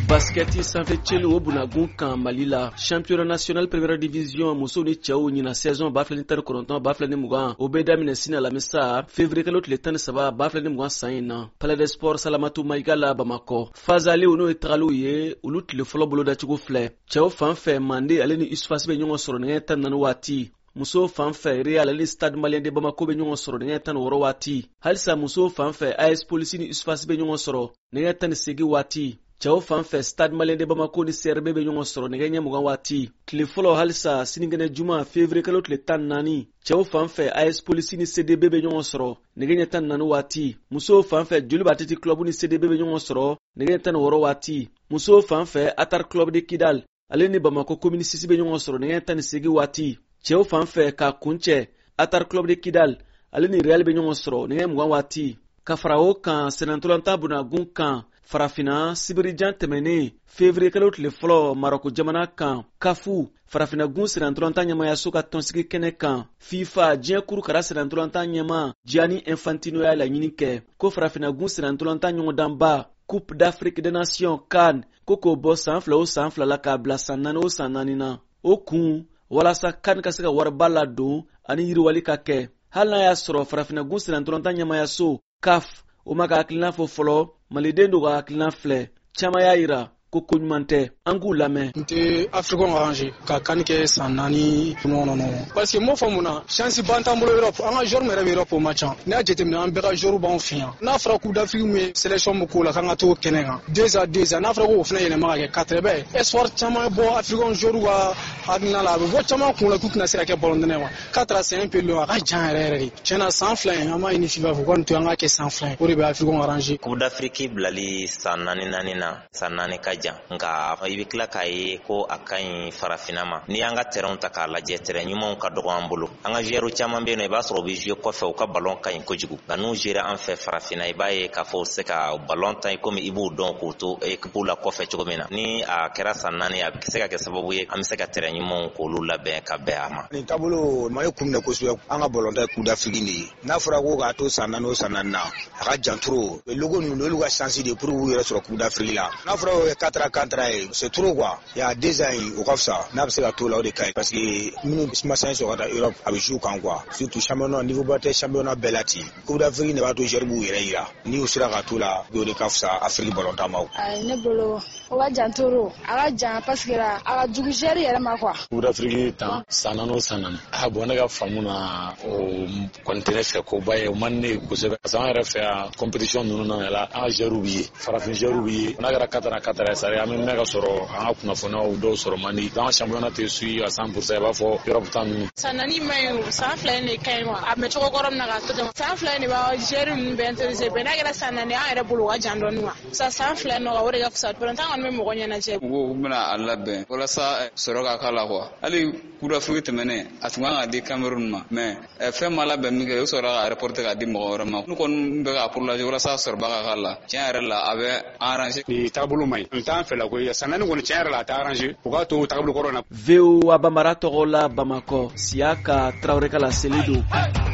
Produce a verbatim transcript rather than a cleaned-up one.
Basketi sanfɛ cɛli o bunagun kan Mali la. Championnat national première division muso ni cɛw ɲina saison ba fila ni tan ni kɔnɔntɔn ba fila ni mugan o bɛ daminɛ sini alamisa février kalo tile tan ni saba ba fila ni mugan san in na. Palais des Sports Salamatu Maïga la Bamakɔ. Fazaliw n'o ye tagaliw ye olu tile fɔlɔ bolo dacogo filɛ. Cɛw fan fɛ Mande ale ni Isufasi bɛ ɲɔgɔn sɔrɔ nɛgɛ tan ni naani waati. Muso fan fɛ Real ale Stade Malien de Bamako bɛ ɲɔgɔn sɔrɔ nɛgɛ tan ni wɔɔrɔ waati. Halisa muso fan fɛ A S Police ni Isufasi bɛ ɲɔgɔn sɔrɔ nɛgɛ tan ni seegin waati. Cɛw fan fɛ Stade Malien de Bamako ni C R B bɛ ɲɔgɔn sɔrɔ nɛgɛ ɲɛ mugan waati. Tile fɔlɔ halisa sinikɛnɛ juma février kalo tile tan ni naani. Cɛw fan fɛ A S Police ni C D B bɛ ɲɔgɔn sɔrɔ nɛgɛ ɲɛ tan ni naani waati. Muso fan fɛ Joliba Athletic Club ni C D B bɛ ɲɔgɔn sɔrɔ nɛgɛ ɲɛ tan ni wɔɔrɔ waati. Muso fan fɛ Atar Club de Kidal ale ni Bamako Commune six bɛ ɲɔgɔn sɔrɔ nɛgɛ tan ni seegin waati. Cɛw fan fɛ ka kuncɛ Atar Club de Kidal ale ni Real bɛ ɲɔgɔn sɔrɔ nɛgɛ mugan waati. Ka fara o kan Senantolanta bunagun kan Farafina Sibirijan tɛmɛnen février kalo tile fɔlɔ Maroko jamana kan Kafu Farafinagun Senantolanta ɲɛmayaso ka tɔnsigi kɛnɛ kan FIFA diɲɛ kurukara Senantolanta ɲɛma Gianni Infantino y'a laɲini kɛ ko Farafinagun Senantolanta ɲɔgɔndanba Coupe d'Afrique des Nations CAN ko k'o bɔ san fila o san fila la k'a bila san naani o san naani na. O kun walasa CAN ka se ka wariba ladon ani yiriwali ka kɛ. Hali n'a y'a sɔrɔ Farafinagun Senantolanta ɲɛmayaso C A F o ma ka hakilina fɔ fɔlɔ maliden dɔ ka hakilina filɛ caman y'a yira ko ko ɲuman tɛ. An k'u lamɛn. N tɛ Africain arrangé ka CAN kɛ san naani non non non parce que m'o fɔ mun na chance ban t'an bolo Europe an ka joueur yɛrɛ bɛ Europe o ma ca n'i y'a jateminɛ an bɛɛ ka joueur b'anw fɛ yan n'a fɔra Coupe d'Afrique min ye sélection min k'o la k'an ka t'o kɛnɛ kan deux ans deux ans n'a fɔra k'o fana yɛlɛma ka kɛ quatre bɛ espoir caman bɔ Africain joueur ka hakilina la a bɛ bɔ caman kun la k'u tɛna se ka kɛ ballon d'or wa quatre ans c'est un peu long a ka jan yɛrɛ yɛrɛ de tiɲɛna san fila in an b'a ɲini FIFA fɛ k'an to an ka kɛ san fila o de bɛ Africain arrangé. Coupe d'Afrique bilali san naani naani na san naani ka jan nka i bɛ tila k'a ye ko a ka ɲi farafina ma n'i y'an ka terrain ta k'a lajɛ terrain ɲumanw ka dɔgɔ an bolo an ka joueurs caman bɛ yen nɔ i b'a sɔrɔ u bɛ jouer kɔfɛ u ka ballon ka ɲi kojugu nka n'u jouera an fɛ farafina i b'a ye k'a fɔ u se ka ballon ta komi i b'o dɔn k'o to équipe la kɔfɛ cogo min na ni a kɛra san naani a bɛ se ka kɛ sababu ye an bɛ se ka terrain ɲumanw k'olu labɛn ka bɛn a ma. Nin taabolo ma ye kun minɛ kosɛbɛ an ka ballon ta Coupe d'Afrique de ye n'a fɔra ko k'a to san naani o san naani na a ka jan trop logo ninnu olu ka chance de pour k'u yɛrɛ sɔrɔ Coupe d'Afrique la n'a fɔra o ye quatre ans quatre ans ye c'est trop quoi. Il y a deux ans o ka fisa n'a bɛ se ka to la o de ka ɲi parce que minnu ma san sɔrɔ ka taa Europe a bɛ jouer kan quoi surtout championnat niveau ba tɛ championnat bɛɛ la ten Coupe d'Afrique de b'a to joueur b'u yɛrɛ yira ni u sera ka to la o de ka fisa Afrique ballon ta ma. Ne bolo o ka jan toro a ka jan parce que a ka jugu joueur yɛrɛ ma quoi. Coupe d'Afrique tan san naani o san naani a bɔn ne ka faamu na o kɔni tɛ ne fɛ ko ba ye o man ne kosɛbɛ parce que an yɛrɛ fɛ yan compétition ninnu na la an ka joueur bɛ ye farafin joueur bɛ ye n'a kɛra quatre ans quatre ans sari an bɛ mɛn ka sɔrɔ an ka kunnafoniyaw dɔw sɔrɔ man di dans championnat tɛ suit à cent pour cent i b'a fɔ Europe tan ninnu. San naani ma ɲi san fila in de ka ɲi wa a mɛ cogo kɔrɔ min na k'a to ten san fila in de b'a joueur ninnu bɛɛ intéressé bɛɛ n'a kɛra san naani an yɛrɛ bolo o ka jan dɔɔni wa sa san fila in nɔ o de ka fisa pɛrɛntan kɔni bɛ mɔgɔ ɲɛnajɛ. U ko u bɛna a labɛn walasa sɔrɔ ka k'a la quoi hali Coupe d'Afrique tɛmɛnen a tun kan ka di Cameroun ma mais fɛn ma labɛn min kɛ o sɔrɔ ka reporter k'a di mɔgɔ wɛrɛ ma n'u kɔni bɛ k'a prolonger walasa sɔrɔba ka k'a la tiɲɛ yɛrɛ la a bɛ arranger. Ni taabolo man ɲi n t'an fɛ la ko san naani kɔni tiɲɛ yɛrɛ la a tɛ arranger u k'a to taabolo kɔrɔ na. V O A Bamara tɔgɔ la Bamakɔ Siaka Traoré Kala Selido.